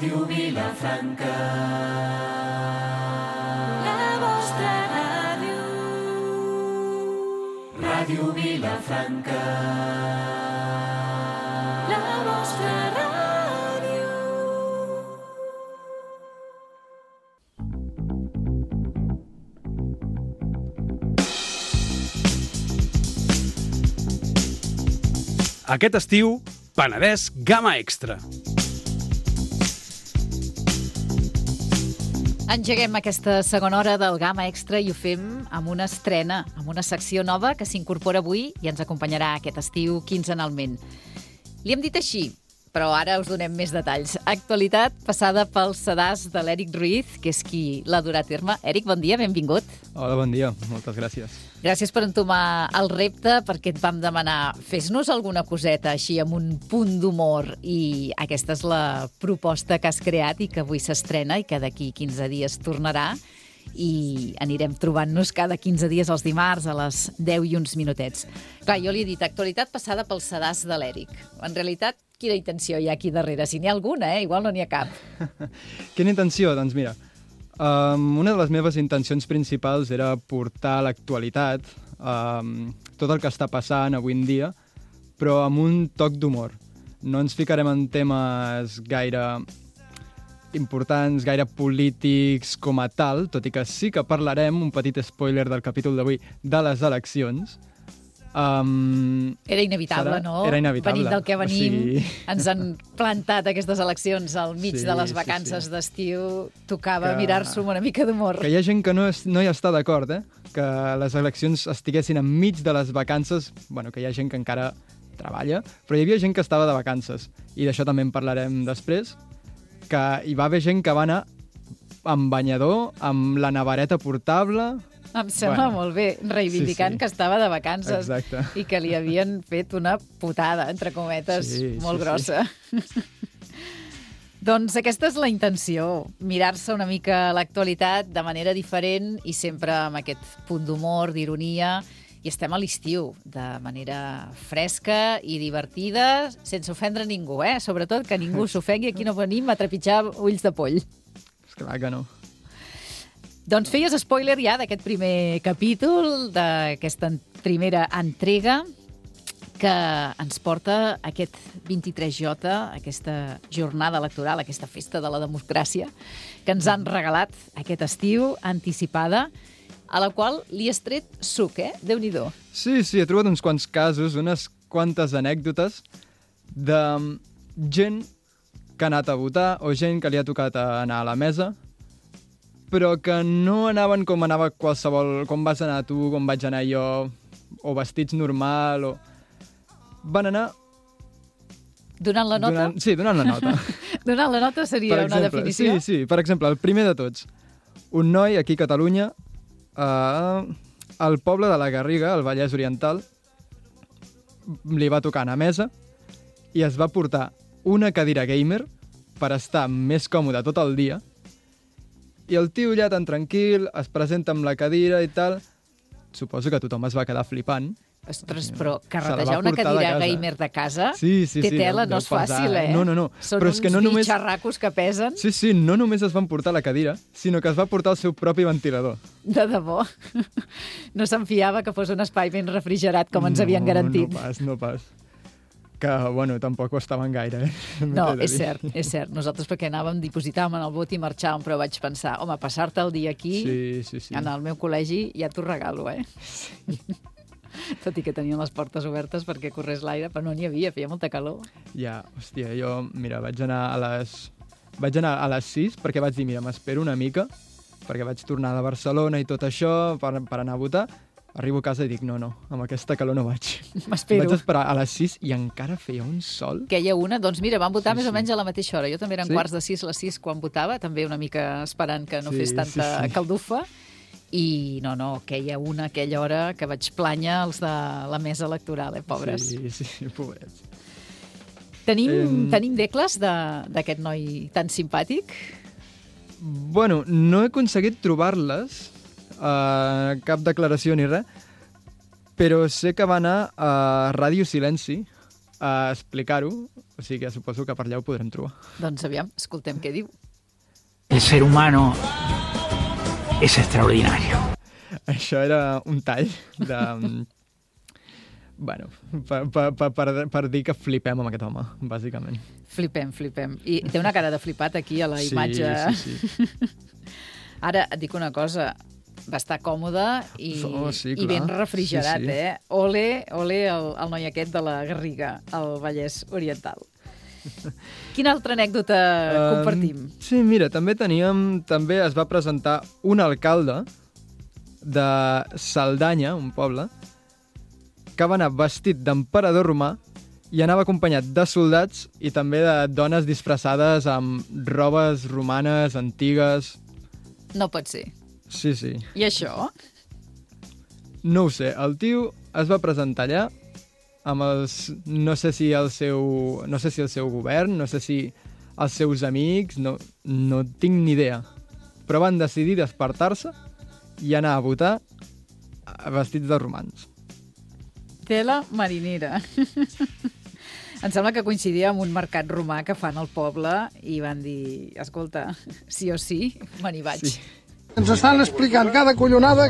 Ràdio Vilafranca. La vostra ràdio. Ràdio Vilafranca. La vostra ràdio. Aquest estiu, Penedès Gamma Extra. Engeguem aquesta segona hora del Gamma Extra i ho fem amb una estrena, amb una secció nova que s'incorpora avui i ens acompanyarà aquest estiu quinzenalment. Li hem dit així, però ara us donem més detalls. Actualitat passada pel sedàs de l'Eric Ruiz, que és qui l'ha dur a terme. Eric, bon dia, benvingut. Hola, bon dia. Moltes gràcies. Gràcies per entomar el repte, perquè et vam demanar fes-nos alguna coseta així amb un punt d'humor, i aquesta és la proposta que has creat i que avui s'estrena i que d'aquí 15 dies tornarà, i anirem trobant-nos cada 15 dies els dimarts a les 10 i uns minutets. Clar, jo li he dit actualitat passada pel sedàs de l'Eric. En realitat, quina intenció hi ha aquí darrere? Si n'hi ha alguna, igual no n'hi ha cap. Quina intenció? Doncs mira, una de les meves intencions principals era portar a l'actualitat tot el que està passant avui en dia, però amb un toc d'humor. No ens ficarem en temes gaire importants, gaire polítics com a tal, tot i que sí que parlarem, un petit spoiler del capítol d'avui, de les eleccions. Era inevitable, no? Era inevitable. Venint del que venim, Sí. ens han plantat aquestes eleccions al mig de les vacances d'estiu. Tocava mirar-s'ho amb una mica d'humor. Que hi ha gent que no hi està d'acord, que les eleccions estiguessin enmig de les vacances. Bueno, que hi ha gent que encara treballa, però hi havia gent que estava de vacances. I d'això també en parlarem després, que hi va haver gent que va anar amb banyador, amb la nevareta portable. Em sembla molt bé, reivindicant que estava de vacances. Exacte. I que li havien fet una putada, entre cometes, molt grossa. Doncs aquesta és la intenció, mirar-se una mica l'actualitat de manera diferent i sempre amb aquest punt d'humor, d'ironia. I estem a l'estiu, de manera fresca i divertida, sense ofendre ningú, Sobretot que ningú s'ofengui, aquí no venim a trepitjar ulls de poll. Esclar que no. Doncs feies spoiler ja d'aquest primer capítol, d'aquesta primera entrega, que ens porta aquest 23J, aquesta jornada electoral, aquesta festa de la democràcia, que ens han regalat aquest estiu, anticipada, a la qual li has tret suc, Déu-n'hi-do. Sí, he trobat uns quants casos, unes quantes anècdotes de gent que ha anat a votar o gent que li ha tocat anar a la mesa, però que no anaven com anava qualsevol, com vas anar tu, com vaig anar jo, o vestits normal, o... Van anar... Donant la nota? Donant la nota. Donant la nota seria una definició? Sí. Per exemple, el primer de tots. Un noi aquí a Catalunya, al poble de la Garriga, al Vallès Oriental, li va tocar anar a mesa i es va portar una cadira gamer per estar més còmode tot el dia. I el tio ja tan tranquil, es presenta amb la cadira i tal. Suposo que tothom es va quedar flipant. Ostres, però carretejar una cadira gamer de casa té tela, no és fàcil, No. Són però és que no uns només... bitxarracos que pesen. Sí, no només es van portar la cadira, sinó que es va portar el seu propi ventilador. De debò. No se'n fiava que fos un espai ben refrigerat, com ens havien garantit. No pas. Que, bueno, tampoc ho estaven gaire, No, és cert. Nosaltres perquè anàvem, dipositàvem en el vot i marxàvem, però vaig pensar, home, passar-te el dia aquí, sí. en el meu col·legi, ja t'ho regalo, Sí. Tot i que tenien les portes obertes perquè corrés l'aire, però no n'hi havia, feia molta calor. Ja, hòstia, jo, mira, vaig anar a les 6 perquè vaig dir, mira, m'espero una mica, perquè vaig tornar de Barcelona i tot això per anar a votar. Arribo a casa i dic, no, amb aquesta calor no vaig. M'espero. Vaig esperar a les 6 i encara feia un sol. Queia una, doncs mira, vam votar més o menys a la mateixa hora. Jo també eren quarts de 6 a les 6 quan votava, també una mica esperant que no fes tanta caldufa. I no, queia una aquella hora que vaig plànyer els de la mesa electoral, pobres. Sí, pobrets. Tenim decles d'aquest noi tan simpàtic? Bueno, no he aconseguit trobar-les, cap declaració ni res, però sé que va anar a Ràdio Silenci explicar-ho, o sigui que suposo que per allà ho podrem trobar. Doncs aviam, escoltem què diu. El ser humano es extraordinario. Això era un tall de... Bueno, per dir que flipem amb aquest home, bàsicament. Flipem. I té una cara de flipat aquí a la imatge. Sí. Ara, et dic una cosa, va estar còmode i ben refrigerat, sí. Ole el noi aquest de la Garriga, al Vallès Oriental. Quina altra anècdota compartim? Sí, mira, també es va presentar un alcalde de Cerdanya, un poble, que va anar vestit d'emperador romà i anava acompanyat de soldats i també de dones disfressades amb robes romanes antigues. No pot ser. Sí. I això? No ho sé. El tio es va presentar allà amb els... No sé si el seu govern, no sé si els seus amics, no tinc ni idea. Però van decidir despertar-se i anar a votar vestits de romans. Tela marinera. Em sembla que coincidia amb un mercat romà que fan al poble i van dir, escolta, sí o sí, me n'hi vaig. Sí. Ens estan explicant cada collonada.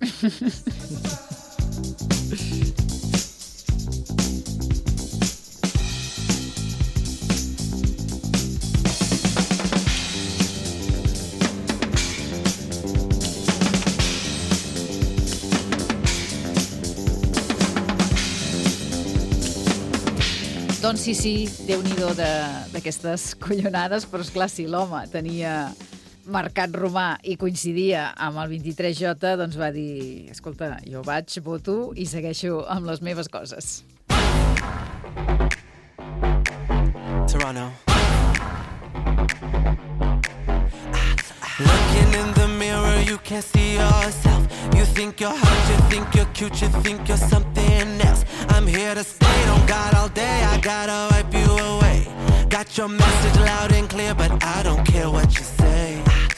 Doncs sí, Déu-n'hi-do d'aquestes collonades, però esclar, si l'home tenia mercat romà i coincidia amb el 23J, doncs va dir, escolta, jo vaig, voto i segueixo amb les meves coses. Toronto. Looking in the mirror, you can't see yourself. You think you're hot, you think you're cute, you think you're something else. I'm here to stay, don't got all day, I gotta wipe you away. Got your message loud and clear, but I don't care what you say.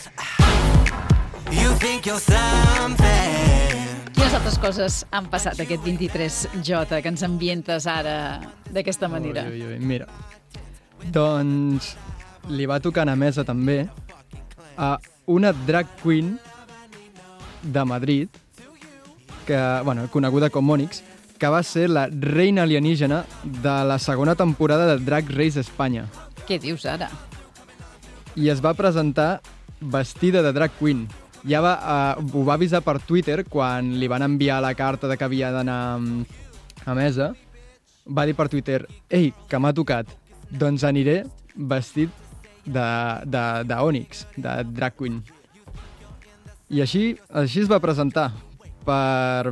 You think you're something. Quines altres coses han passat aquest 23J que ens ambientes ara d'aquesta manera? Ui. Mira, doncs li va tocar a mesa també a una drag queen de Madrid, coneguda com Onyx, que va ser la reina alienígena de la segona temporada de Drag Race Espanya. Què dius ara? I es va presentar vestida de drag queen. Ja ho va avisar per Twitter quan li van enviar la carta de que havia d'anar a mesa. Va dir per Twitter, ei, que m'ha tocat. Doncs aniré vestit de Onyx, de drag queen. I així es va presentar per...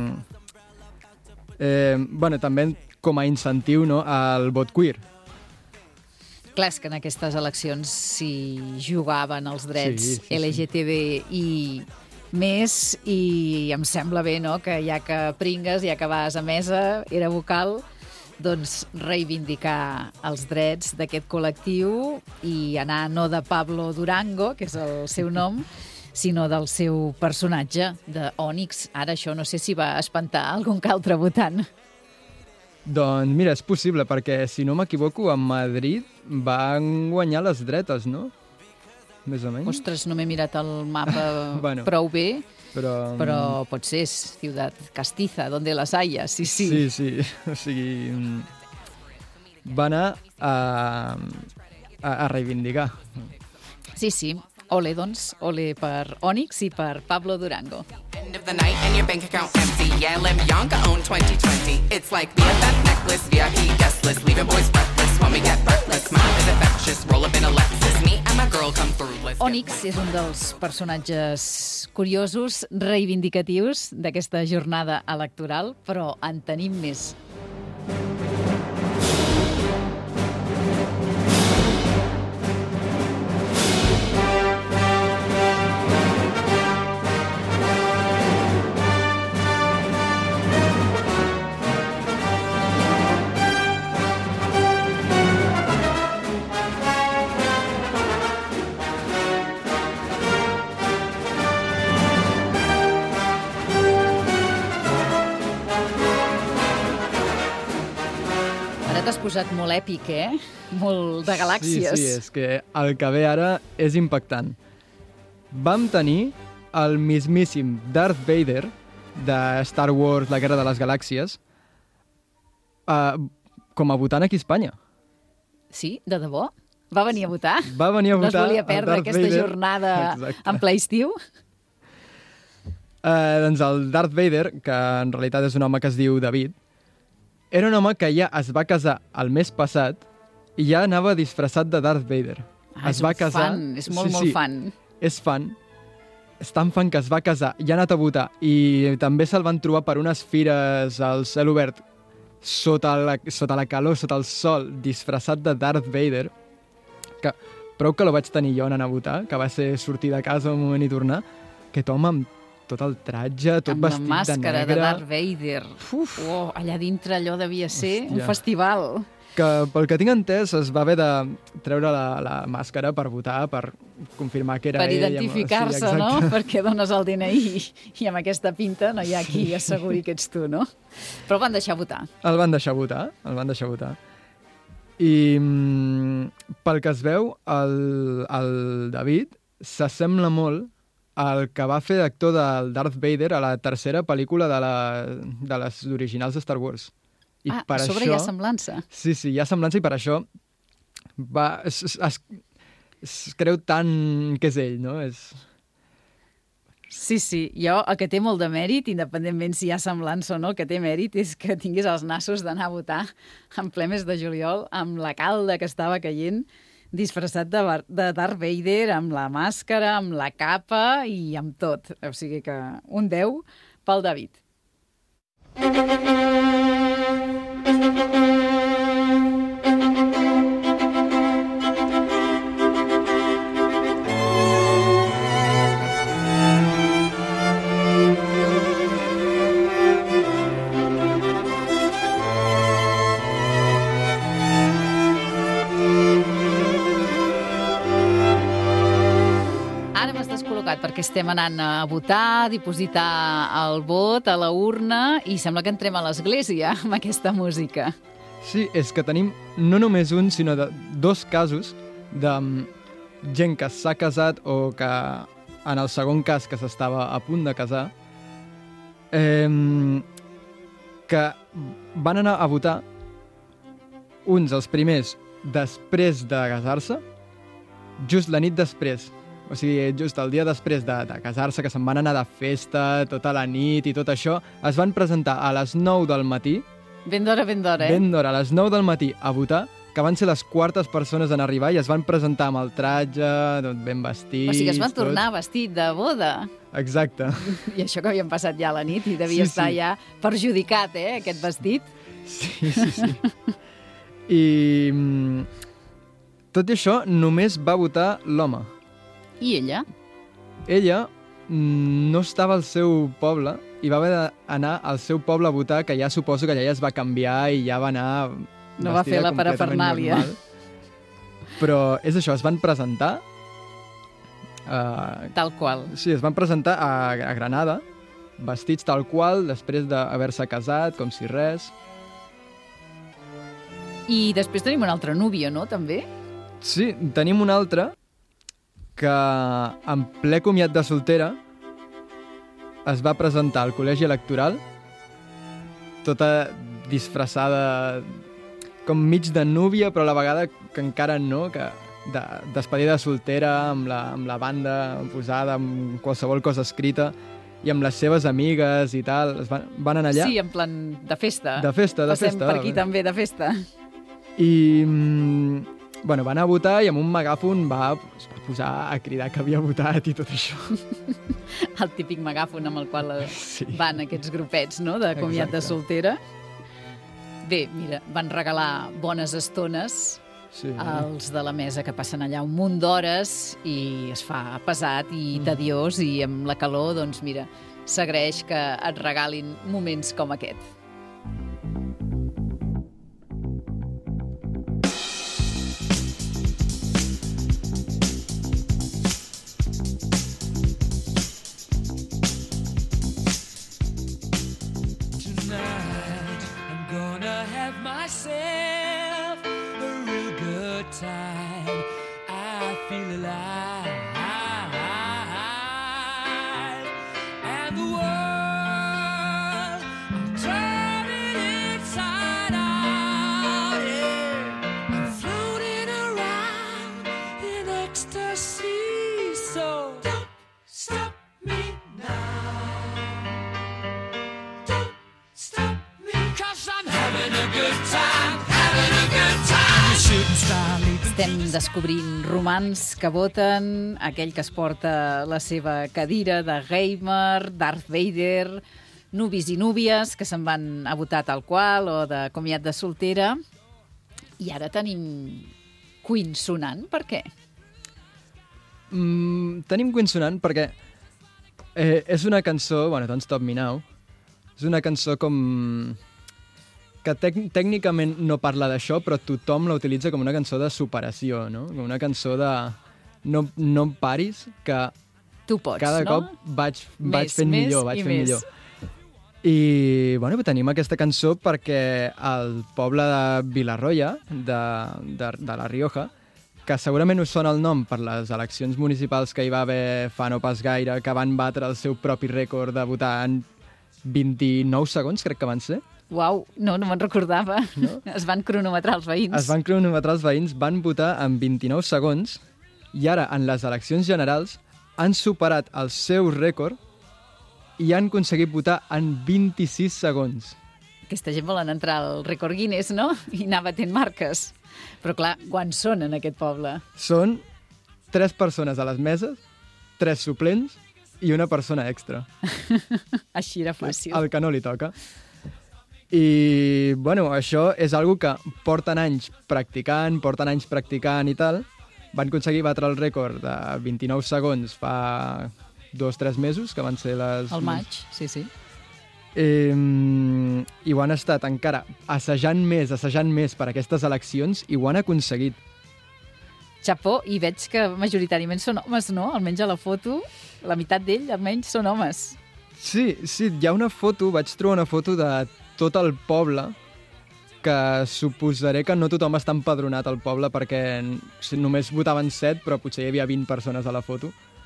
també com a incentiu, no, al vot queer. Clar, és que en aquestes eleccions s'hi jugaven els drets sí. LGTBI més i em sembla bé, no?, que ja que pringues, ja que vas a mesa, era vocal, doncs reivindicar els drets d'aquest col·lectiu i anar no de Pablo Durango, que és el seu nom, sinó del seu personatge, de Onyx. Ara això no sé si va espantar algun que altre votant. Doncs mira, és possible, perquè si no m'equivoco, a Madrid van guanyar les dretes, no? Més o menys. Ostres, no m'he mirat el mapa prou bé, però pot ser, és Ciutat Castiza, donde las haya, sí. Sí, o sigui, va anar a reivindicar. Sí. Ole, doncs, ole per Onyx i per Pablo Durango. End of the night and your bank account empty. Yeah, Lim Bianca own 2020. It's like BFF necklace, VIP guest list, leaving boys breathless when we get breathless. Smile is infectious, roll up in a Lexus. Me and my girl come through. Onyx és un dels personatges curiosos, reivindicatius d'aquesta jornada electoral, però en tenim més. posat molt èpic, Molt de galàxies. Sí, és que el que ve ara és impactant. Vam tenir el mismíssim Darth Vader de Star Wars, la Guerra de les Galàxies, com a votant aquí a Espanya. Sí, de debò? Va venir a votar? Va venir a votar. No es volia perdre aquesta jornada en ple estiu? Doncs el Darth Vader, que en realitat és un home que es diu David, era un home que ja es va casar el mes passat i ja anava disfressat de Darth Vader. És un fan, és molt fan. És fan. És tan fan que es va casar i ha anat a votar. I també se'l van trobar per unes fires al cel obert sota la calor, sota el sol, disfressat de Darth Vader. Que prou que lo vaig tenir jo anant a votar, que va ser sortir de casa un moment i tornar, aquest home amb tot el tratge, tot vestit de negre. Amb la màscara de Darth Vader. Allà dintre allò devia ser un festival. Que pel que tinc entès es va haver de treure la màscara per votar, per confirmar que era ell. Per identificar-se, no? Perquè dones el DNI i amb aquesta pinta no hi ha qui asseguri que ets tu, no? Però el van deixar votar. El van deixar votar. I pel que es veu, el David s'assembla molt al que va fer d'actor del Darth Vader a la tercera pel·lícula de les originals de Star Wars. I per a sobre això, hi ha semblança. Sí, hi ha semblança i per això es creu tant que és ell, no? Sí, jo el que té molt de mèrit, independentment si hi ha semblança o no, el que té mèrit és que tinguis els nassos d'anar a votar en ple mes de juliol amb la calda que estava caient, disfressat de Darth Vader, amb la màscara, amb la capa i amb tot. O sigui que un 10 pel David. Perquè estem anant a votar, a dipositar el vot a la urna i sembla que entrem a l'església amb aquesta música. Sí, és que tenim no només un, sinó dos casos de gent que s'ha casat o que en el segon cas que s'estava a punt de casar que van anar a votar uns, els primers, després de casar-se, just la nit després. O sigui, just el dia després de casar-se, que se'n van anar de festa tota la nit i tot això, es van presentar a les 9 del matí. Ben d'hora, Ben d'hora, a les 9 del matí a votar, que van ser les quartes persones en arribar i es van presentar amb el tratge, ben vestits... O sigui, es van tornar vestit de boda. Exacte. I això que havien passat ja a la nit i devia estar ja perjudicat, aquest vestit. Sí. I tot i això, només va votar l'home. I ella? Ella no estava al seu poble i va haver d'anar al seu poble a votar, que ja suposo que allà ja es va canviar i ja va anar no va fer la parafernàlia. Però és això, es van presentar... tal qual. Sí, es van presentar a Granada, vestits tal qual, després d'haver-se casat, com si res. I després tenim una altra núvia, no, també? Sí, tenim una altra que en ple comiat de soltera es va presentar al col·legi electoral tota disfressada com mig de núvia, però a la vegada que encara no, que de despedida soltera, amb la banda posada, amb qualsevol cosa escrita, i amb les seves amigues i tal. Van anar allà. Sí, en plan de festa. De festa. Passem per aquí també, de festa. I... Bueno, va anar a votar i amb un megàfon va posar a cridar que havia votat i tot això. El típic megàfon amb el qual van aquests grupets, no?, de comiat de soltera. Bé, mira, van regalar bones estones als de la mesa que passen allà un munt d'hores i es fa pesat i tediós i amb la calor, doncs mira, s'agraeix que et regalin moments com aquest. Myself alive. And the world, I'm turning inside out, yeah. I'm floating around in ecstasy, so don't stop me now. Don't stop me, 'cause I'm having a good time, having a good time. Shooting star leads. Estem descobrint romans que voten, aquell que es porta la seva cadira de gamer, Darth Vader, nubis i núvies que se'n van a votar tal qual o de comiat de soltera. I ara tenim Queen sonant. Per què? Tenim Queen sonant perquè és una cançó, bueno, Don't Stop Me Now, és una cançó com que tècnicament no parla d'això, però tothom la utilitza com una cançó de superació, no? Com una cançó de no em paris, que Tu pots, cada no? cop vaig fent més millor, vaig i fent més. millor. I bueno, tenim aquesta cançó perquè el poble de Vilarroya, de la Rioja, que segurament us sona el nom per les eleccions municipals que hi va haver fa no pas gaire, que van batre el seu propi rècord de votar en 29 segons, crec que van ser. Uau, no me'n recordava. No? Es van cronometrar els veïns. Es van cronometrar els veïns, van votar en 29 segons i ara, en les eleccions generals, han superat el seu rècord i han aconseguit votar en 26 segons. Aquesta gent volen entrar al rècord Guinness, no? I anar batent marques. Però clar, quants són en aquest poble? Són 3 persones a les meses, 3 suplents i una persona extra. Així era fàcil. El que no li toca. I, bueno, això és algo que porten anys practicant i tal. Van aconseguir batre el rècord de 29 segons fa 2-3 mesos, que van ser les... Al maig, sí. I ho han estat encara assajant més per aquestes eleccions i ho han aconseguit. Chapó, i veig que majoritàriament són homes, no? Almenys a la foto, la meitat d'ell almenys són homes. Sí, hi ha una foto, vaig trobar una foto de tot el poble, que suposaré que no tothom està empadronat al poble perquè només votaven 7, però potser hi havia 20 persones a la foto.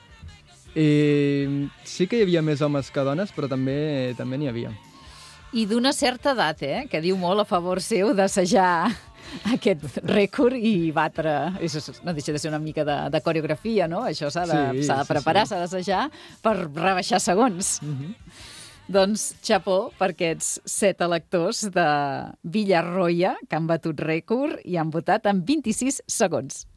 I sí que hi havia més homes que dones, però també n'hi havia. I d'una certa edat, que diu molt a favor seu d'assajar aquest rècord i batre. Això no deixa de ser una mica de coreografia, no? Això s'ha de preparar, s'ha d'assajar per rebaixar segons. Doncs, xapó per aquests 7 electors de Vilarroya que han batut rècord i han votat en 26 segons.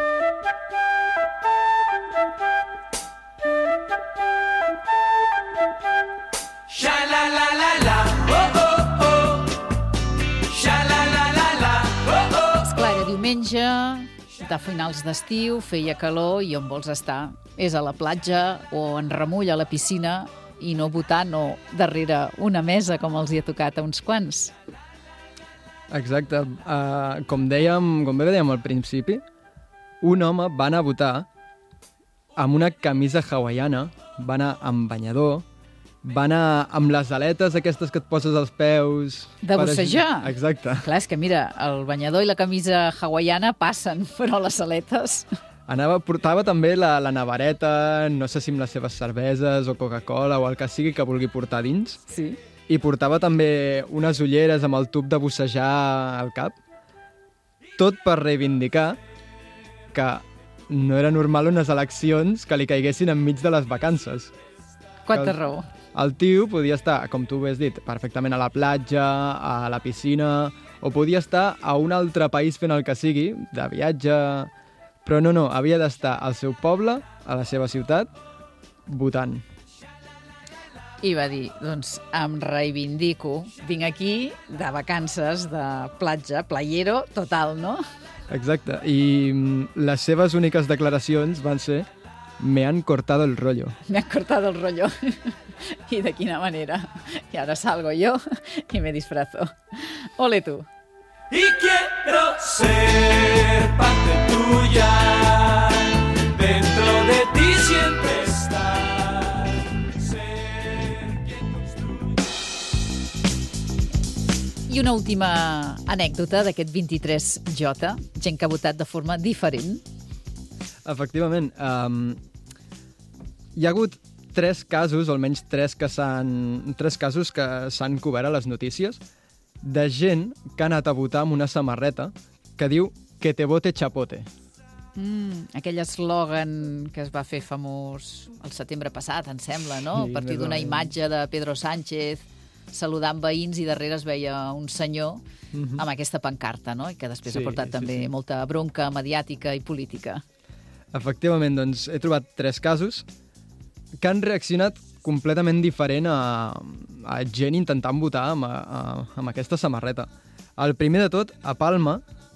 Esclar, era diumenge, de finals d'estiu, feia calor i on vols estar? És a la platja o en remull a la piscina i no votant o darrere una mesa com els hi ha tocat a uns quants. Exacte. Com bé dèiem al principi, un home va anar a votar amb una camisa hawaiana, va anar amb banyador, va anar amb les aletes aquestes que et poses als peus... De bussejar? Exacte. Clar, és que mira, el banyador i la camisa hawaiana passen, però les aletes... Portava també la nevareta, no sé si amb les seves cerveses o Coca-Cola o el que sigui que vulgui portar dins. Sí. I portava també unes ulleres amb el tub de bussejar al cap. Tot per reivindicar que no era normal unes eleccions que li caiguessin enmig de les vacances. Quanta raó. El tio podia estar, com tu has dit, perfectament a la platja, a la piscina, o podia estar a un altre país fent el que sigui, de viatge... Però no, havia d'estar al seu poble, a la seva ciutat, votant. I va dir, doncs em reivindico, vinc aquí de vacances, de platja, playero total, no? Exacte, i les seves úniques declaracions van ser «Me han cortado el rollo». Me han cortado el rollo. I de quina manera. I ara salgo yo y me disfrazo. Ole tu. Y quiero ser parte tuya, dentro de ti siempre estar, ser quien construye. I una última anècdota d'aquest 23J, gent que ha votat de forma diferent. Efectivament. Hi ha hagut 3 casos, o almenys 3 casos que s'han cobert a les notícies, de gent que ha anat a votar amb una samarreta que diu que te vote chapote. Aquell eslògan que es va fer famós el setembre passat, em sembla, no? Sí, a partir d'una imatge de Pedro Sánchez saludant veïns i darrere es veia un senyor amb aquesta pancarta, no? I que després ha portat també molta bronca mediàtica i política. Efectivament, doncs he trobat 3 casos que han reaccionat completament diferent a gent intentant votar amb aquesta samarreta. El primer de tot, a Palma,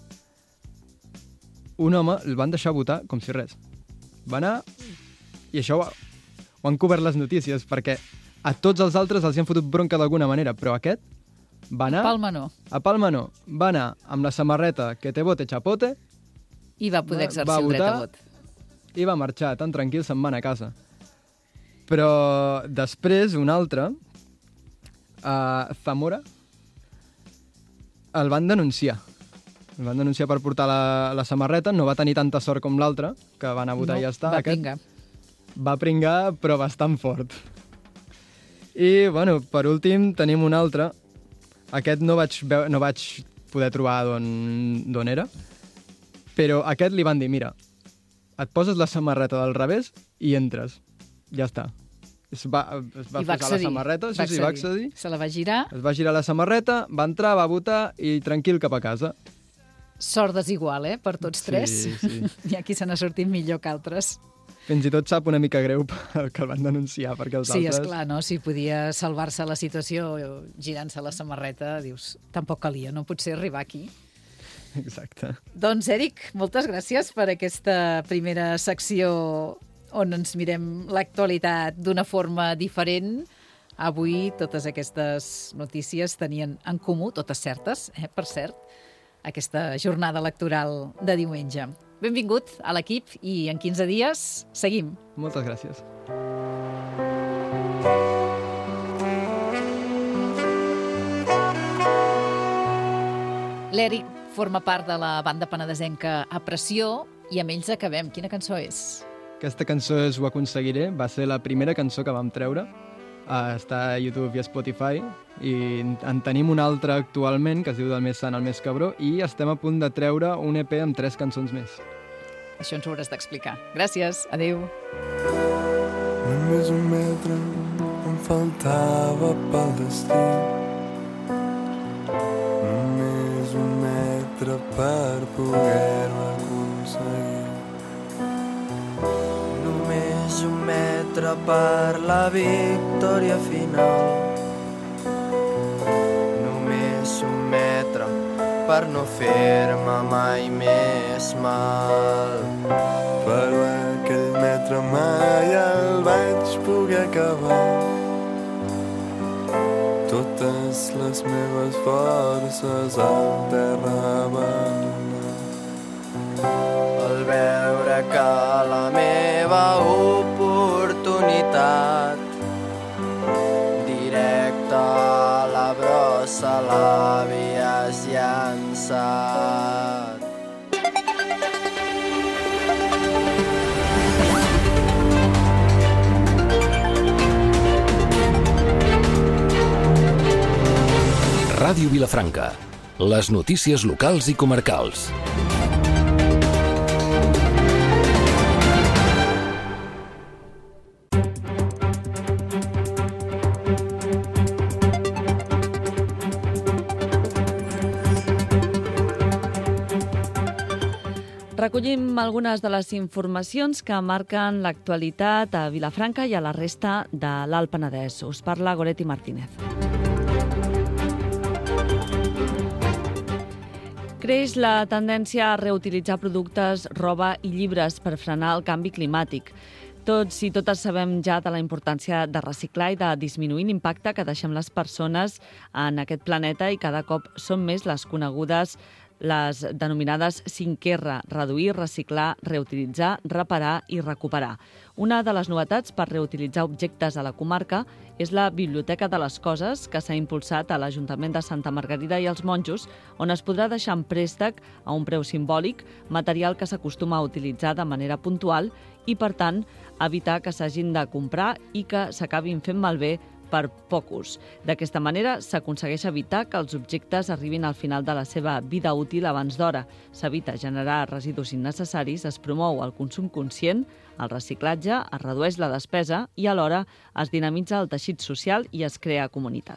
un home el van deixar votar com si res. Va anar, i això ho han cobert les notícies, perquè a tots els altres els han fotut bronca d'alguna manera, però aquest va anar... A Palma no. A Palma no. Va anar amb la samarreta que te vote chapote... I va poder exercir el dret a vot. I va marxar, tan tranquil, se'n va anar a casa. Però després, un altre, a Zamora, el van denunciar. El van denunciar per portar la samarreta, no va tenir tanta sort com l'altre, que va anar a votar i ja està. Va pringar. Va pringar, però bastant fort. I, bueno, per últim, tenim un altre. Aquest no vaig poder trobar d'on era, però a aquest li van dir, mira, et poses la samarreta del revés i entres. Ja està. Es va posar la samarreta, va accedir. Se la va girar. Es va girar la samarreta, va entrar, va votar i tranquil cap a casa. Sort desigual, per tots 3. Sí. Hi ha qui se n'ha sortit millor que altres. Fins i tot sap una mica greu que el van denunciar, perquè els altres... Sí, esclar, no? Si podia salvar-se la situació girant-se la samarreta, dius, tampoc calia, no potser arribar aquí. Exacte. Doncs, Èric, moltes gràcies per aquesta primera secció on ens mirem l'actualitat d'una forma diferent. Avui totes aquestes notícies tenien en comú, totes certes, per cert, aquesta jornada electoral de diumenge. Benvingut a l'equip i en 15 dies seguim. Moltes gràcies. L'Èric forma part de la banda penedesenca A Pressió i amb ells acabem. Quina cançó és? Aquesta cançó és Ho aconseguiré, va ser la primera cançó que vam treure. Està a YouTube i a Spotify i en tenim una altra actualment que es diu Del més sant al més cabró i estem a punt de treure un EP amb 3 cançons més. Això ens ho hauràs d'explicar. Gràcies, adeu. Només un metre em faltava pel destí. Només un metre per poder-ho aconseguir. Només un metre per la victòria final. Només un metre per no fer-me mai més mal. Però aquell metre mai el vaig poder acabar. Totes les meves forces al terra abandonar. Al veure que la meva oportunitat directa a la brossa l'havies llançat. Ràdio Vilafranca. Les notícies locals i comarcals. Recollim algunes de les informacions que marquen l'actualitat a Vilafranca i a la resta de l'Alt Penedès. Us parla Goretti Martínez. Creix la tendència a reutilitzar productes, roba i llibres per frenar el canvi climàtic. Tots i totes sabem ja de la importància de reciclar i de disminuir l'impacte que deixem les persones en aquest planeta i cada cop són més les conegudes les denominades 5R, reduir, reciclar, reutilitzar, reparar i recuperar. Una de les novetats per reutilitzar objectes a la comarca és la Biblioteca de les Coses, que s'ha impulsat a l'Ajuntament de Santa Margarida i els Monjos, on es podrà deixar en préstec a un preu simbòlic material que s'acostuma a utilitzar de manera puntual i, per tant, evitar que s'hagin de comprar i que s'acabin fent malbé per poc ús. D'aquesta manera s'aconsegueix evitar que els objectes arribin al final de la seva vida útil abans d'hora. S'evita generar residus innecessaris, es promou el consum conscient, el reciclatge, es redueix la despesa i alhora es dinamitza el teixit social i es crea comunitat.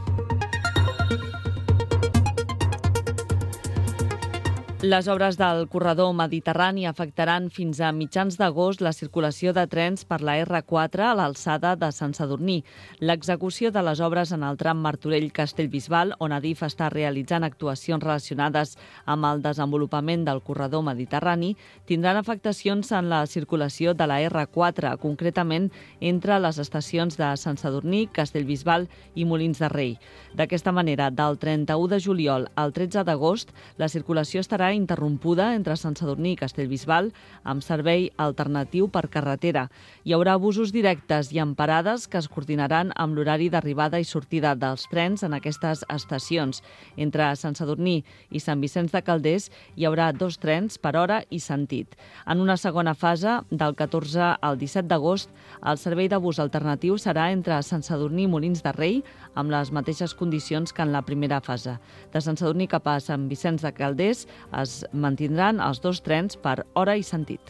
Les obres del corredor mediterrani afectaran fins a mitjans d'agost la circulació de trens per la R4 a l'alçada de Sant Sadurní. L'execució de les obres en el tram Martorell-Castellbisbal, on Adif està realitzant actuacions relacionades amb el desenvolupament del corredor mediterrani, tindran afectacions en la circulació de la R4, concretament entre les estacions de Sant Sadurní, Castellbisbal i Molins de Rei. D'aquesta manera, del 31 de juliol al 13 d'agost, la circulació estarà interrompuda entre Sant Sadurní i Castellbisbal amb servei alternatiu per carretera. Hi haurà busos directes i en parades que es coordinaran amb l'horari d'arribada i sortida dels trens en aquestes estacions. Entre Sant Sadurní i Sant Vicenç de Calders hi haurà 2 trens per hora i sentit. En una segona fase, del 14 al 17 d'agost, el servei de bus alternatiu serà entre Sant Sadurní i Molins de Rei, amb les mateixes condicions que en la primera fase. De Sant Sadurní cap a Sant Vicenç de Calders es mantindran els 2 trens per hora i sentit.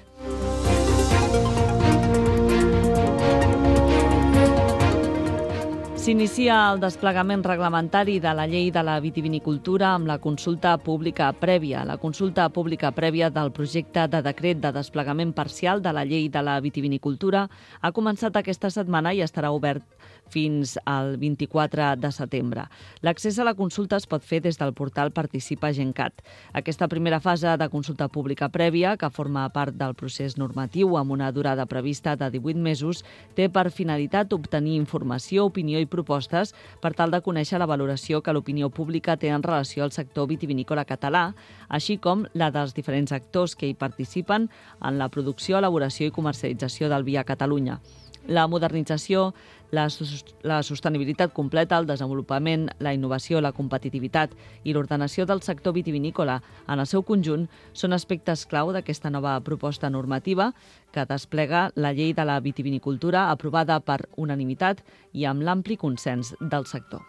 S'inicia el desplegament reglamentari de la llei de la vitivinicultura amb la consulta pública prèvia. La consulta pública prèvia del projecte de decret de desplegament parcial de la llei de la vitivinicultura ha començat aquesta setmana i estarà obert fins al 24 de setembre. L'accés a la consulta es pot fer des del portal Participa Gencat. Aquesta primera fase de consulta pública prèvia, que forma part del procés normatiu amb una durada prevista de 18 mesos, té per finalitat obtenir informació, opinió i propostes per tal de conèixer la valoració que l'opinió pública té en relació al sector vitivinícola català, així com la dels diferents actors que hi participen en la producció, elaboració i comercialització del vi a Catalunya. La modernització, la sostenibilitat completa, el desenvolupament, la innovació, la competitivitat i l'ordenació del sector vitivinícola en el seu conjunt són aspectes clau d'aquesta nova proposta normativa que desplega la llei de la vitivinicultura aprovada per unanimitat i amb l'ampli consens del sector.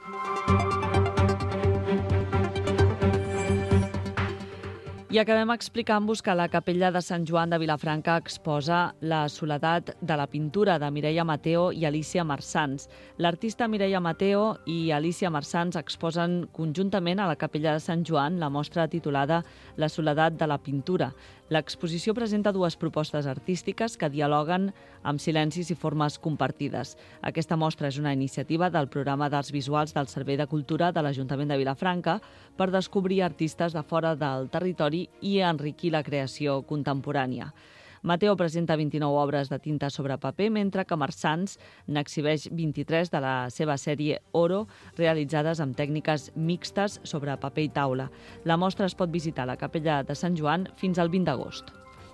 I acabem explicant-vos que la Capella de Sant Joan de Vilafranca exposa La soledat de la pintura de Mireia Mateo i Alicia Marsans. L'artista Mireia Mateo i Alicia Marsans exposen conjuntament a la Capella de Sant Joan la mostra titulada La soledat de la pintura. L'exposició presenta 2 propostes artístiques que dialoguen amb silencis i formes compartides. Aquesta mostra és una iniciativa del programa d'Arts Visuals del Servei de Cultura de l'Ajuntament de Vilafranca per descobrir artistes de fora del territori i enriquir la creació contemporània. Mateo presenta 29 obres de tinta sobre paper, mentre que Marsans n'exhibeix 23 de la seva sèrie Oro, realitzades amb tècniques mixtes sobre paper i taula. La mostra es pot visitar a la Capella de Sant Joan fins al 20 d'agost.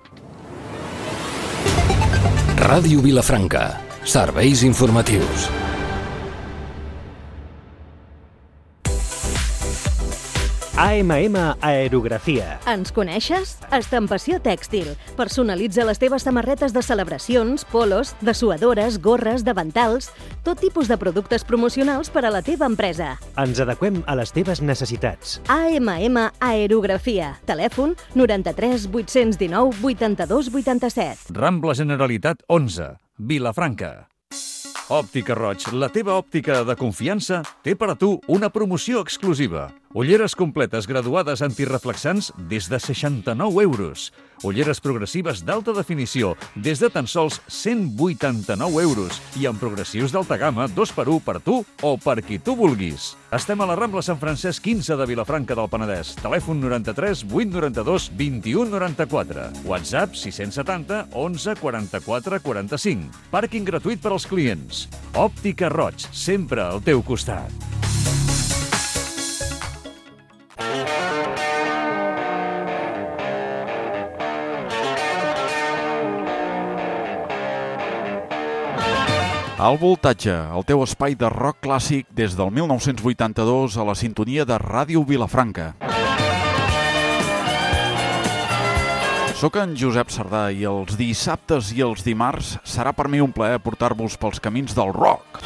Ràdio Vilafranca. Serveis informatius. AMM Aerografia. Ens coneixes? Estampació tèxtil. Personalitza les teves samarretes de celebracions, polos, dessuadores, gorres, davantals, tot tipus de productes promocionals per a la teva empresa. Ens adequem a les teves necessitats. AMM Aerografia. Telèfon 93 819 82 87. Rambla Generalitat 11, Vilafranca. Òptica Roig, la teva òptica de confiança, té per a tu una promoció exclusiva. Ulleres completes graduades antireflexants des de 69 euros. Ulleres progressives d'alta definició des de tan sols 189 euros i amb progressius d'alta gamma 2x1 per tu o per qui tu vulguis. Estem a la Rambla Sant Francesc 15 de Vilafranca del Penedès. Telèfon 93 892 21 94. WhatsApp 670 11 44 45. Pàrquing gratuït per als clients. Òptica Roig, sempre al teu costat. Al Voltatge, el teu espai de rock clàssic des del 1982 a la sintonia de Ràdio Vilafranca. Soc en Josep Sardà i els dissabtes i els dimarts serà per mi un plaer portar-vos pels camins del rock.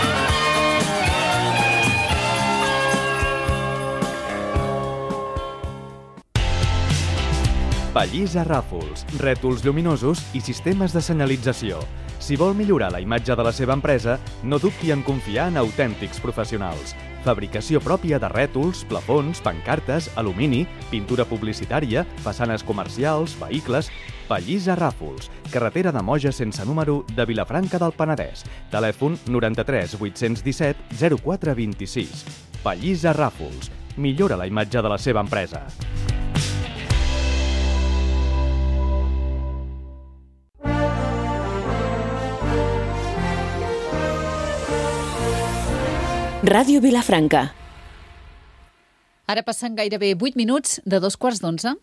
Pallissa Ràfols, rètols lluminosos i sistemes de senyalització. Si vol millorar la imatge de la seva empresa, no dubti en confiar en autèntics professionals. Fabricació pròpia de rètols, plafons, pancartes, alumini, pintura publicitària, façanes comercials, vehicles... Pallissa Ràfols, carretera de Moja sense número de Vilafranca del Penedès. Telèfon 93 817 0426. Pallissa Ràfols. Millora la imatge de la seva empresa. Ràdio Vilafranca. Ara passen gairebé 8 minuts de 11:15.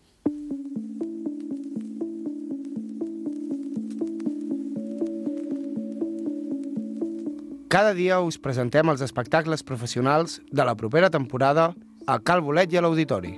Cada dia us presentem els espectacles professionals de la propera temporada a Cal Bolet i a l'Auditori.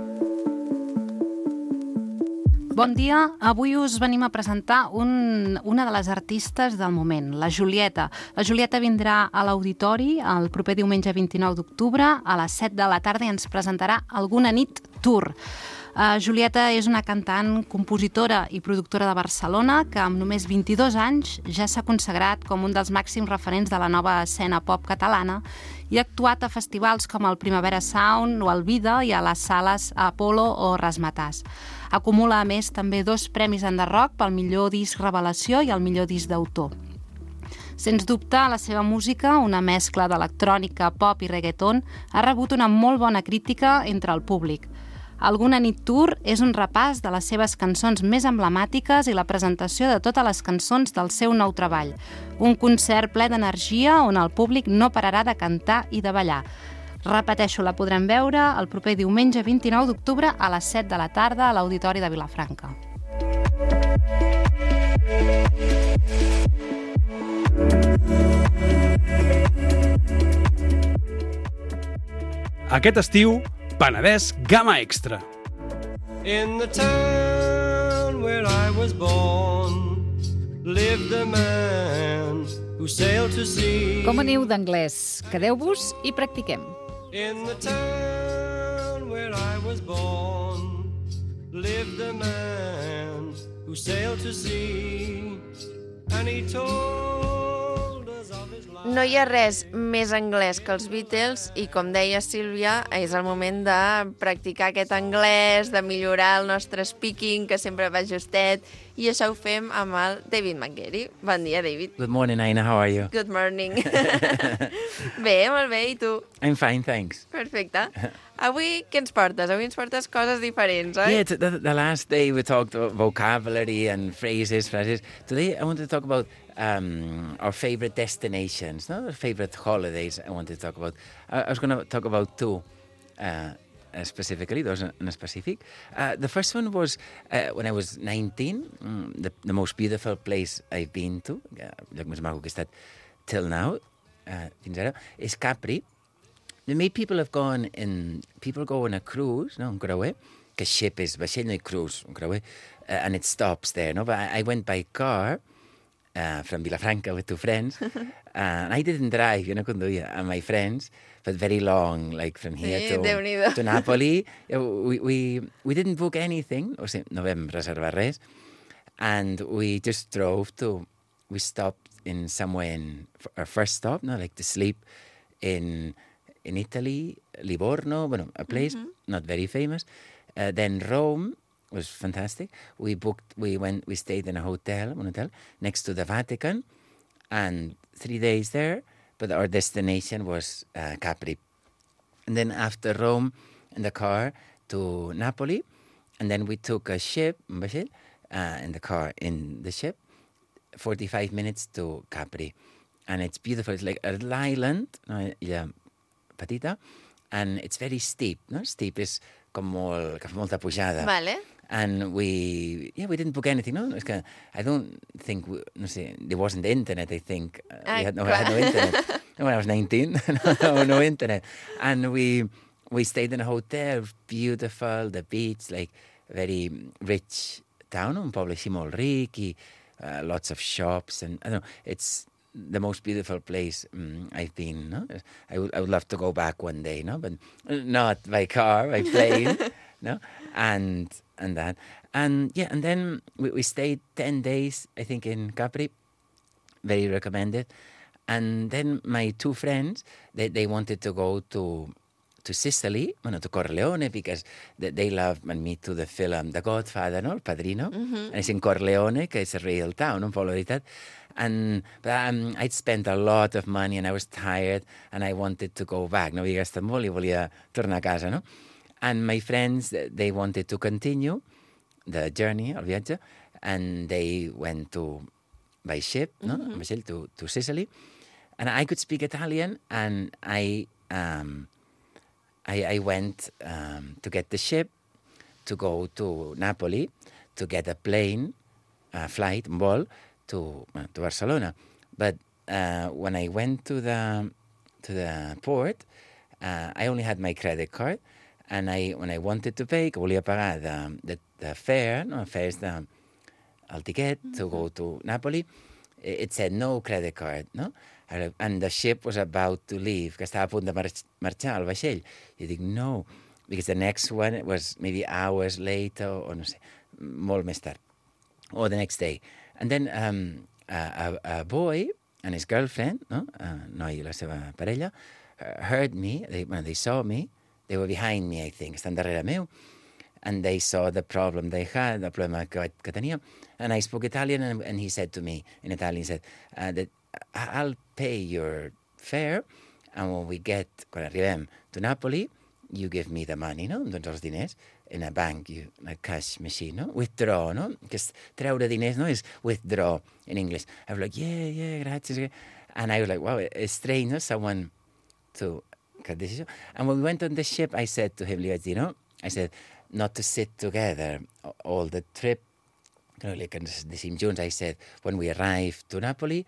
Bon dia, avui us venim a presentar una de les artistes del moment, la Julieta. La Julieta vindrà a l'Auditori el proper diumenge 29 d'octubre a les 7 de la tarda i ens presentarà Alguna nit tour. Julieta és una cantant, compositora i productora de Barcelona que amb només 22 anys ja s'ha consagrat com un dels màxims referents de la nova escena pop catalana i ha actuat a festivals com el Primavera Sound o el Vida i a les sales Apolo o Razzmatazz. Acumula, a més, també 2 premis Enderrock pel millor disc revelació i el millor disc d'autor. Sens dubte, la seva música, una mescla d'electrònica, pop i reggaeton, ha rebut una molt bona crítica entre el públic. Alguna nit tour és un repàs de les seves cançons més emblemàtiques i la presentació de totes les cançons del seu nou treball. Un concert ple d'energia on el públic no pararà de cantar i de ballar. Repeteixo, la podrem veure el proper diumenge 29 d'octubre a les 7 de la tarda a l'Auditori de Vilafranca. Aquest estiu, Penedès Gamma Extra. In the town where I was born lived a man who sailed to sea. Com aneu d'anglès? Quedeu-vos i practiquem. In the town where I was born lived a man who sailed to sea and he told us of his life. No hi ha res més anglès que els Beatles i, com deia Sílvia, és el moment de practicar aquest anglès, de millorar el nostre speaking, que sempre va justet, i això ho fem amb el David McGarry. Bon dia, David. Good morning, Aina. How are you? Good morning. Bé, molt bé. I tu? I'm fine, thanks. Perfecte. Avui què ens portes? Avui ens portes coses diferents, oi? Yeah, the last day we talked about vocabulary and phrases. Today I want to talk about our favorite destinations, no? Our favorite holidays I want to talk about. I was going to talk about 2 specifically, those in specific. The first one was when I was 19, the most beautiful place I've been to, lloc més maco que he estat till now, fins ara, és Capri. Maybe people go on a cruise, no, un creuer, que ship és vaixell, no hi cruise, un creuer, and it stops there, no? But I went by car from Vilafranca with 2 friends, and I didn't drive, jo no conduïa, and my friends, but very long, like from here to Napoli. We didn't book anything, o sigui, no vam reservar res, and we just we stopped in somewhere our first stop, no, like to sleep in Italy, Livorno, a place not very famous. Then Rome was fantastic. We stayed in a hotel next to the Vatican, and 3 days there, but our destination was Capri. And then after Rome, in the car to Napoli, and then we took a ship, in the ship, 45 minutes to Capri. And it's beautiful. It's like an island, petita, and it's very steep. No? Steep is que fa molta pujada. Vale. And we didn't book anything, no? És que I don't think, no sé, there wasn't internet, I think. I had no internet. When I was 19, no internet. And we stayed in a hotel, beautiful, the beach, like very rich town, un poble així molt ric, i lots of shops, and I don't know, it's the most beautiful place I've been, no? I would love to go back one day, no? But not by car, by plane, no? And that. And yeah, and then we stayed 10 days, I think, in Capri. Very recommended. And then my two friends, they wanted to go to Sicily, to Corleone, because they love, and me to the film The Godfather, no? El Padrino. And it's in Corleone, que és a real town, un poble veritat. But I'd spent a lot of money and I was tired and I wanted to go back. No havia gastat molt i volia tornar a casa, no? And my friends, they wanted to continue the journey, el viatge, and they went by ship, no? Amb vaixell to Sicily. And I could speak Italian, and I went to get the ship to go to Napoli to get a plane, flight, un vol, to Barcelona. But when I went to the port, I only had my credit card, and when I wanted to pay, que volia pagar the fare, no? Fare és el ticket to go to Napoli, it said no credit card, no? And the ship was about to leave, que estava a punt de marxar al vaixell. I dic, no, because the next one was maybe hours later, or no sé, molt més tard, or the next day. And then a boy and his girlfriend, no? Noi i la seva parella, heard me, they saw me, they were behind me, I think, estan darrere meu, and they saw the problem they had, el problema que tenia, and I spoke Italian, and he said to me, in Italian, he said, that I'll pay your fare, and quan arribem to Napoli, you give me the money, no? Doncs els diners, in a bank, a cash machine, no? Withdraw, no? Que treure diners, no? És withdraw in English. I was like, yeah, gracias. And I was like, wow, it's strange, no? Someone to cut this issue. And when we went on the ship, I said to him, I said, not to sit together all the trip, like decim junts. I said, when we arrive to Napoli,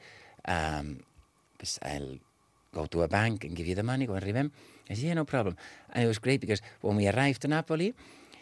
I'll go to a bank and give you the money, quan arribem. I said, yeah, no problem. And it was great because when we arrived to Napoli,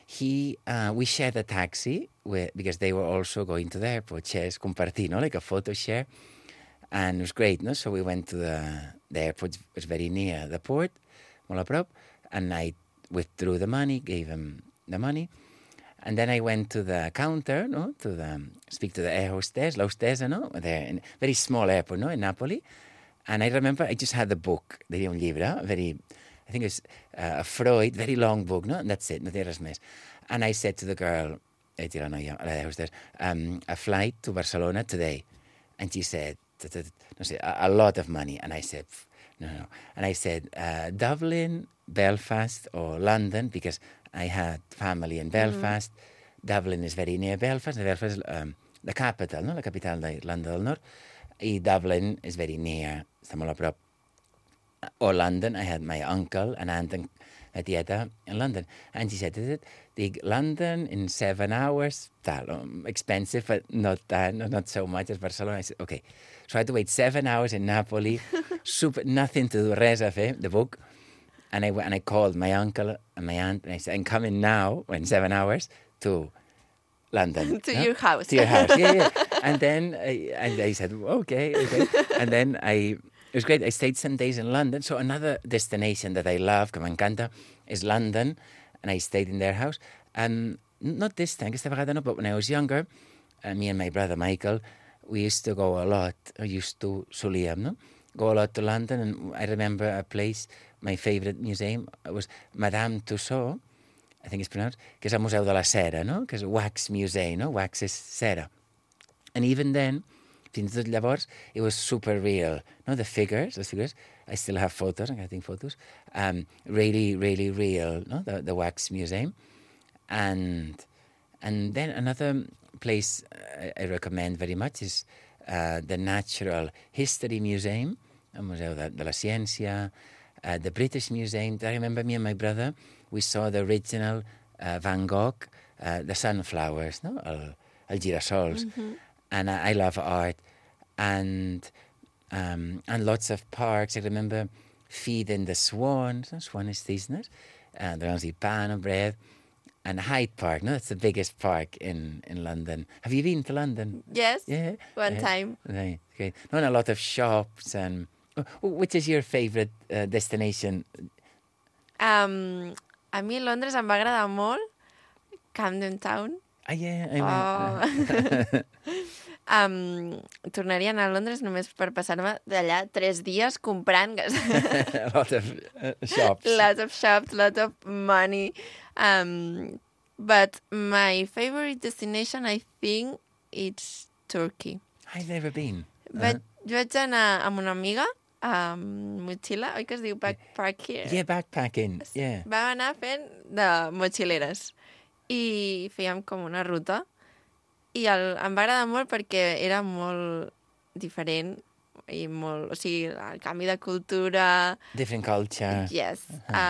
we shared a taxi because they were also going to the airport. Shares, compartir, no? Like a photo share. And it was great, no? So we went to the airport. It was very near the port, molt a prop. And I withdrew the money, gave him the money. And then I went to the counter, no? Speak to the air hostess, la hostessa, no? There, in a very small airport, no? In Napoli. And I remember I just had the book. Tenia un llibre, I think it's a Freud, very long book, no? And that's it, no té res més. And I said to the girl, la noia, la hostess, a flight to Barcelona today. And she said, no sé, a lot of money. And I said, no. And I said, Dublin, Belfast, or London, because I had family in Belfast. Dublin is very near Belfast. Belfast is the capital, no? La capital d'Irlanda del Nord. I Dublin is very near, està molt a prop. Or London, I had my uncle and aunt and a tieta in London. And she said, London in 7 hours, expensive, but not so much as Barcelona. I said, okay. So I had to wait 7 hours in Napoli, nothing to do, res a fer, the book. And I called my uncle and my aunt, and I said, I'm coming now, in 7 hours, to London. To your house. To your house, yeah. And then I said, okay. And then it was great. I stayed some days in London. So another destination that I love, que m'encanta, is London. And I stayed in their house. And not this time, aquesta vegada no, but when I was younger, me and my brother Michael, we used to go a lot, solíem, no? Go a lot to London. And I remember a place, my favorite museum, was Madame Tussauds, I think it's pronounced, que és el Museu de la Cera, no? Que és Wax Museum, no? Wax és cera. And even then, fins tot llavors, it was super real. No? The figures, I still have photos, I'm getting photos. Really, really real, no? The Wax Museum. And then another place I recommend very much is the Natural History Museum, el Museu de la Ciència, the British Museum. I remember me and my brother, we saw the original Van Gogh, the sunflowers, no? El girassols. And I love art. And lots of parks. I remember feeding the swans. Swanisty, isn't it? They're on pan and bread. And Hyde Park, no? That's the biggest park in London. Have you been to London? Yes, Yeah. one time. Right, great. No, and a lot of shops. And which is your favourite destination? A mi Londres em va agradar molt Camden Town. Ah, yeah. Tornaria a anar a Londres només per passar-me d'allà 3 dies comprant. A lot of shops. Lots of shops, lot of money. But my favorite destination, I think, it's Turkey. I've never been. Jo vaig anar amb una amiga, motxilla, oi que es diu backpacking? Yeah, backpacking, yeah. Vam anar fent de motxileres i fèiem com una ruta i em va agradar molt perquè era molt diferent i molt, o sigui, el canvi de cultura. Different culture. Yes.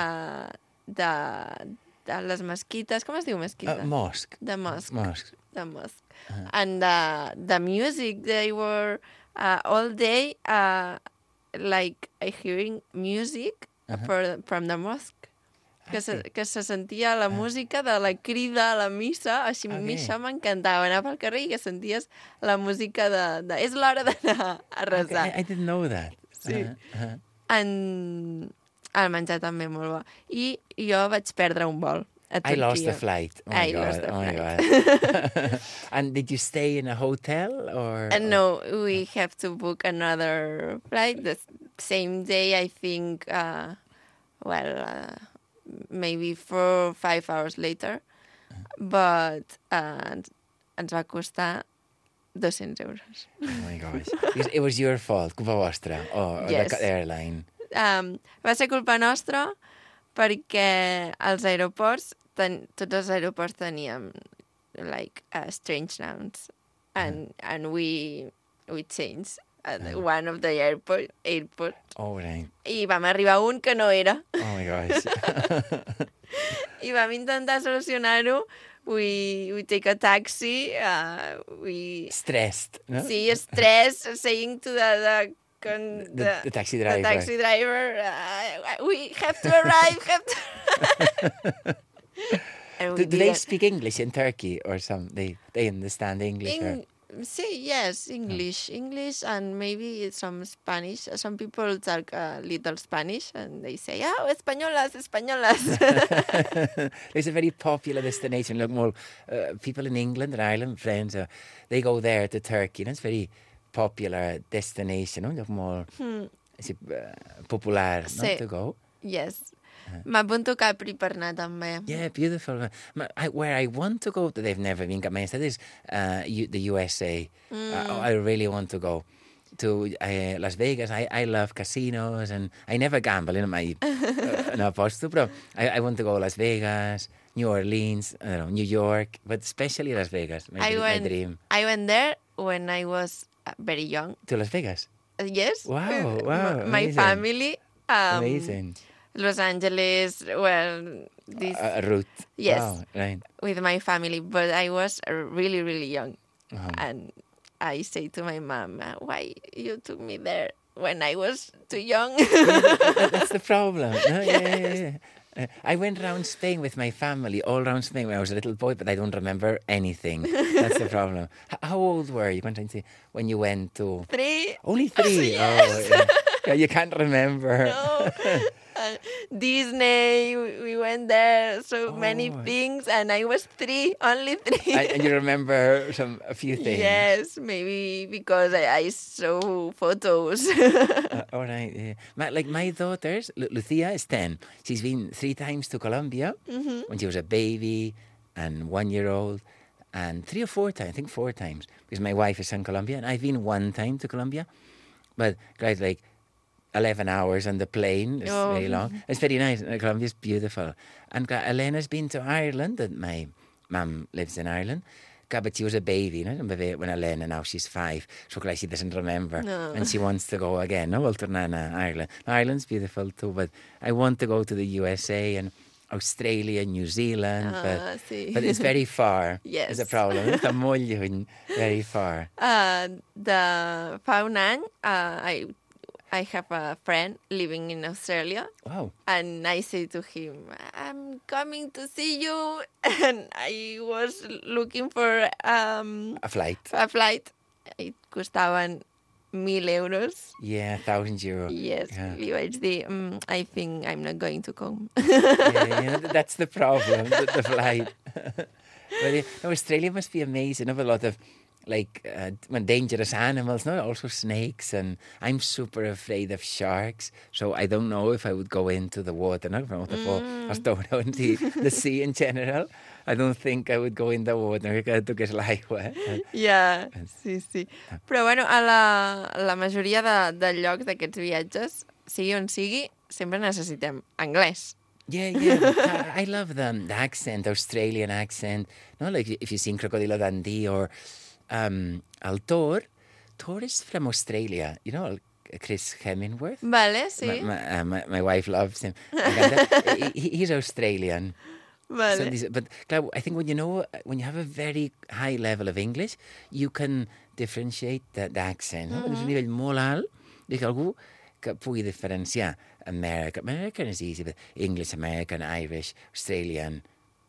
De les mesquites, com es diu mesquita? Mosque. The mosque. Mosque. The mosque. And the music, they were all day like hearing music from the mosque. Que se sentia la música de la crida a la missa, així a mi això m'encantava, anar pel carrer i que senties la música de és l'hora d'anar a resar. I didn't know that. Sí. El menjar també molt bo. I jo vaig perdre un vol a Turquia. I lost the flight. Oh my God. And did you stay in a hotel or? No, we have to book another flight the same day, I think, maybe 4 or 5 hours later. But ens va costar 200 euros. Oh my gosh. It was your fault, culpa vostra, or yes. The airline. Va ser culpa nostra perquè als aeroports, tots els aeroports teníem like strange nouns and we changed one of the airport. Oh, right. I vam arribar a un que no era. Oh my gosh. I vam intentar solucionar-ho. We take a taxi. Stressed, no? Sí, stressed, saying to the taxi driver. The taxi driver, we have to arrive. Do they speak English in Turkey or some? They understand English? Yes, English, and maybe some Spanish. Some people talk a little Spanish, and they say, españolas. It's a very popular destination. Look, more people in England and Ireland, friends, they go there to Turkey, and it's very popular destination. Look more popular to go. Yes. M'apunto Capri per anar també. Yeah, beautiful. Where I want to go, they've never been, that is the USA. I really want to go to Las Vegas. I love casinos, and I never gamble in my no posto, but I want to go to Las Vegas, New Orleans, New York, but especially Las Vegas, my dream. I went there when I was very young. To Las Vegas? Yes. Wow. My family. Amazing. Los Angeles, this... route. Yes, wow, right. With my family, but I was really, really young. And I say to my mom, why you took me there when I was too young? That's the problem. No? Yeah. I went around Spain with my family, all around Spain when I was a little boy, but I don't remember anything. That's the problem. How old were you when you went to... 3. Only 3? Yes. Oh, yeah, you can't remember. No. Disney, we went there, many things, and I was 3, only 3. And you remember a few things? Yes, maybe because I saw photos. All right, yeah. Like my daughters, Lucia is 10. She's been 3 times to Colombia when she was a baby and 1-year-old, and 3 or 4 times, I think 4 times, because my wife is in Colombia, and I've been 1 time to Colombia. But guys, 11 hours on the plane. It's very long. It's very nice. Colombia's beautiful. And Elena's been to Ireland, and my mum lives in Ireland. But she was a baby, when Elena, now she's 5. So she doesn't remember. No. And she wants to go again. No, we'll turn on Ireland. Ireland's beautiful too, but I want to go to the USA, and Australia, New Zealand, sí. but it's very far. Yes. És el problema, està molt lluny, very far. Fa un any, I have a friend living in Australia. Wow. And I say to him, I'm coming to see you. And I was looking for a flight. It costaven 1,000 euros. Yeah, 1,000 euros. Yes, yeah. Li vaig dir, I think I'm not going to come. That's the problem, the flight. But Australia must be amazing. Have a lot of dangerous animals, no? Also snakes, and I'm super afraid of sharks, so I don't know if I would go into the water, no? The sea in general. I don't think I would go in the water, que és l'aigua. Ja, sí. Però bueno, a la majoria de llocs d'aquests viatges, sigui on sigui, sempre necessitem anglès. Yeah. I love the accent, Australian accent. No, like if you've seen Crocodile Dundee or el Thor is from Australia, you know, Chris Hemsworth. Vale, sí. My wife loves him. He's Australian. Vale. So but I think when you have a very high level of English, you can differentiate the accent. No? És un nivell molt alt i que algú que pugui diferenciar American is easy, but English, American, Irish, Australian.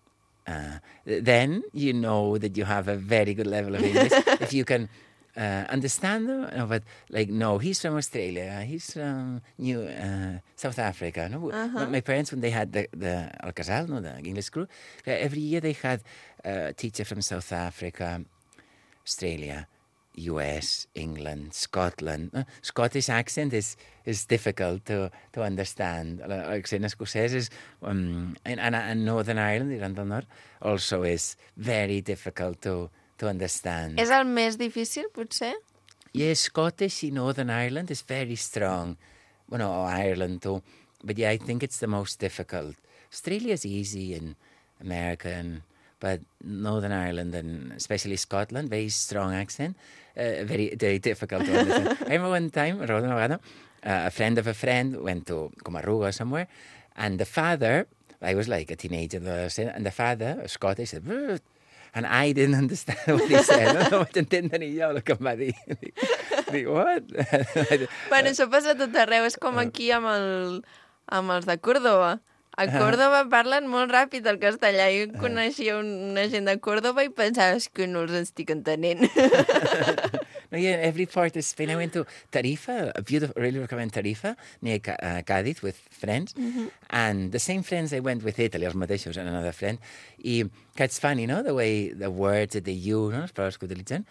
Then you know that you have a very good level of English. If you can understand them, but no, he's from Australia, he's from South Africa. No? My parents, when they had the El Casal, no, the English school, every year they had a teacher from South Africa, Australia, US, England, Scotland. Scottish accent is difficult to understand. L'accent escocès is, and Northern Ireland, Irlanda del Nord, also is very difficult to understand. És el més difícil, potser? Yes, Scottish in Northern Ireland is very strong. Well, no, Ireland too. But yeah, I think it's the most difficult. Australia is easy and American, but Northern Ireland and especially Scotland, very strong accent. Very, very difficult to understand. I remember one time, a friend of a friend went to Comarruga somewhere, and the father, I was like a teenager, and the father, Scottish, said, "Brr," and I didn't understand what he said. No vaig entendre ni jo el que em va dir. Dic, what? Bueno, això passa tot arreu. És com aquí amb els de Córdoba. A Córdoba parlen molt ràpid el castellà. Jo coneixia una gent de Córdoba i pensava que no els estic entenent. No, yeah, every part of Spain. I went to Tarifa, a beautiful, really recommend Tarifa, near Cádiz, with friends. And the same friends I went with Italy, els mateixos, and another friend. I it's funny, no? The way the words that they use, no? Les paraules que utilitzen,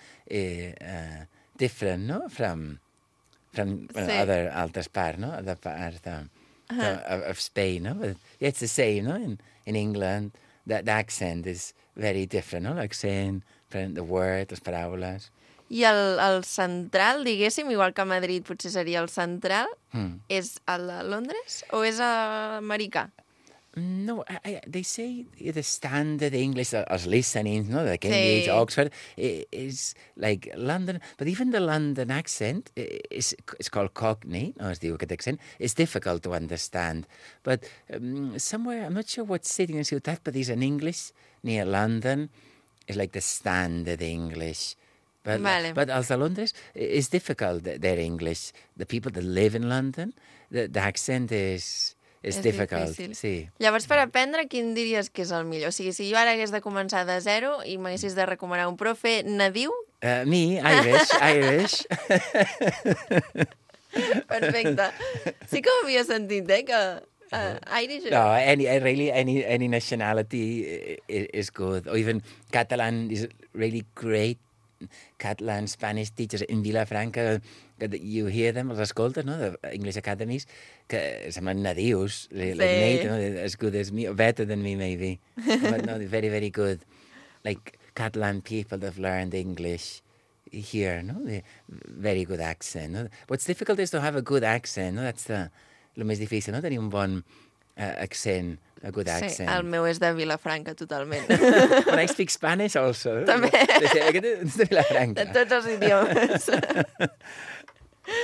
different, no? From other altres parts, no? Other parts of Spain, no? But it's the same, no? In England, the accent is very different, no? L'accent, the word, les paraules. I el central, diguéssim, igual que a Madrid potser seria el central, és a Londres o és americà? No, they say the standard English as listening, no, the Cambridge, Oxford, is like London, but even the London accent it's called Cockney, no, es diu aquest accent, it's difficult to understand. But somewhere, I'm not sure what city in Ciutat, but there's an English near London, it's like the standard English. But als de Londres, it's difficult, their English. The people that live in London, the accent is difficult. Sí. Llavors, per aprendre, quin diries que és el millor? O sigui, si jo ara hagués de començar de zero i m'haguessis de recomanar un profe nadiu... Me, Irish. Perfecte. Sí que ho havia sentit, que... Irish... No, any nationality is good. Or even Catalan is really great. Catalan, Spanish teachers in Vilafranca, you hear them, els escoltes, no?, the English academies, que semblen nadius, like Nate, no? As good as me, or better than me, maybe. But no, very, very good. Like Catalan people that have learned English here, no? Very good accent. No? What's difficult is to have a good accent, no? That's lo més difícil, no? Tenir un bon accent. A good accent. Sí, el meu és de Vilafranca, totalment. But I speak Spanish also. També. És de Vilafranca. De tots els idiomes.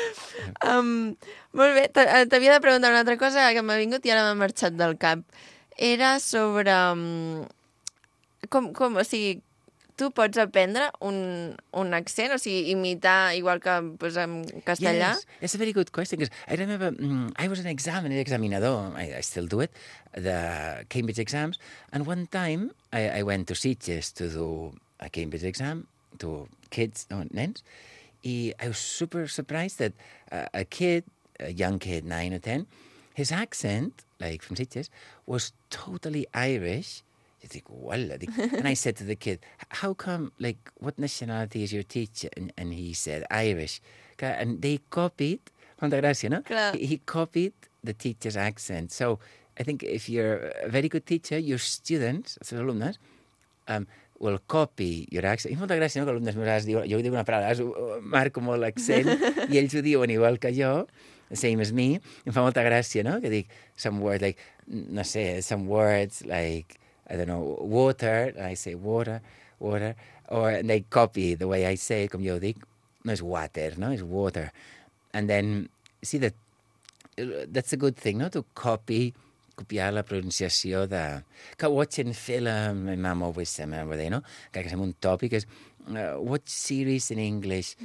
Molt bé, t'havia de preguntar una altra cosa que m'ha vingut i ara m'ha marxat del cap. era sobre... o sigui, tu pots aprendre un accent, o sigui, imitar igual que pues, en castellà? Yes, it's a very good question, because I remember I was an examinador, I still do it, the Cambridge exams, and one time I went to Sitges to do a Cambridge exam to kids, nens, I was super surprised that a young kid, 9 or 10, his accent, like from Sitges, was totally Irish. I think, well, and I said to the kid, how come, like, what nationality is your teacher? And he said, Irish. And they copied, Honda Gracia, no? He copied the teacher's accent. So I think if you're a very good teacher, your students, els alumnes, will copy your accent. I molta gràcia, no?, que alumnes meus diuen, jo dic una paraula, marco molt l'accent, i ells ho diuen igual que jo, same as me, em fa molta gràcia, no?, que dic some words, like, no sé, some words, like, I don't know, water, and I say water, or they copy the way I say, com jo dic, no és water, no? És water. And then, see, that's a good thing, no? To copiar la pronunciació de... Que watching film, my mom always said, no? Que és un tòpic, és watch series in English,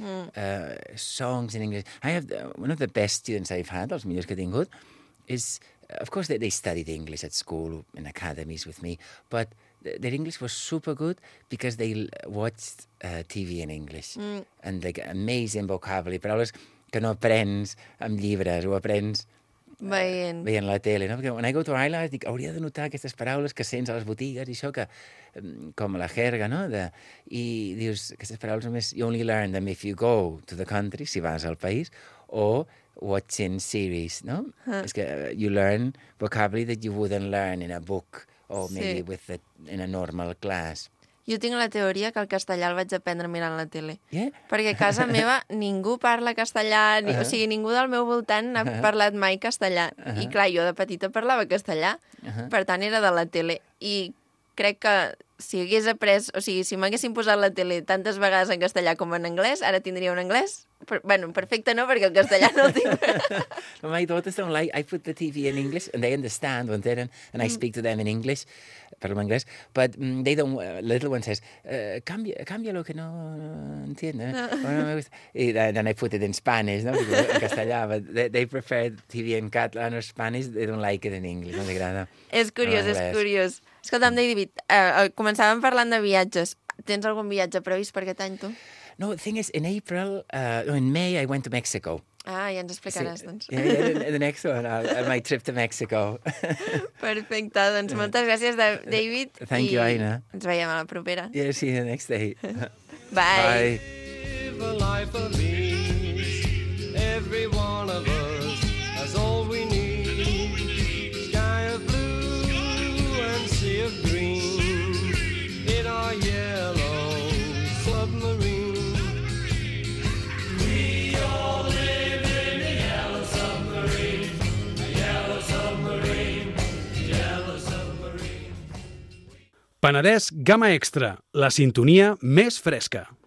songs in English. I have one of the best students I've had, els millors que he tingut, is... Of course, they studied English at school, in academies with me, but their English was super good because they watched TV in English. And, like, amazing vocabulary, paraules que no aprens amb llibres, o aprens veient la tele, no? Perquè when I go to Ireland, dic, hauria de notar aquestes paraules que sents a les botigues i això, que, com la jerga, no? I dius, aquestes paraules només, you only learn them if you go to the country, si vas al país, o watching series, no? És que you learn vocabulary that you wouldn't learn in a book or maybe in a normal class. Jo tinc la teoria que el castellà el vaig aprendre mirant la tele. Perquè a casa meva ningú parla castellà, o sigui, ningú del meu voltant ha parlat mai castellà. I clar, jo de petita parlava castellà, per tant era de la tele. I crec que si hagués après, o sigui, si m'haguessin posat la tele tantes vegades en castellà com en anglès, ara tindria un anglès, bueno, perfecte no, perquè el castellà no el tinc. My daughters don't like, I put the TV in English, and they understand when they're in, and I speak to them in English, parlo anglès, but they don't, little one says, cambia lo que no entiende. Then I put it in Spanish, no? En castellà, but they prefer TV in Catalan or Spanish, they don't like it in English, no els agrada. És curiós, és curiós. Escolta'm, David, començàvem parlant de viatges. Tens algun viatge previst per aquest any, tu? No, the thing is, in May, I went to Mexico. Ah, ja ens explicaràs, doncs. Yeah, the next one, my trip to Mexico. Perfecte, doncs moltes gràcies, David. Thank you, Aina. Ens veiem a la propera. Yeah, see you the next day. Bye. Live a life of ease. Every one of us has all we need. Sky of blue and sea of green in our yellow submarine. We all live in a yellow submarine, a yellow submarine, yellow submarine. Penedès Gamma Extra, la sintonia més fresca.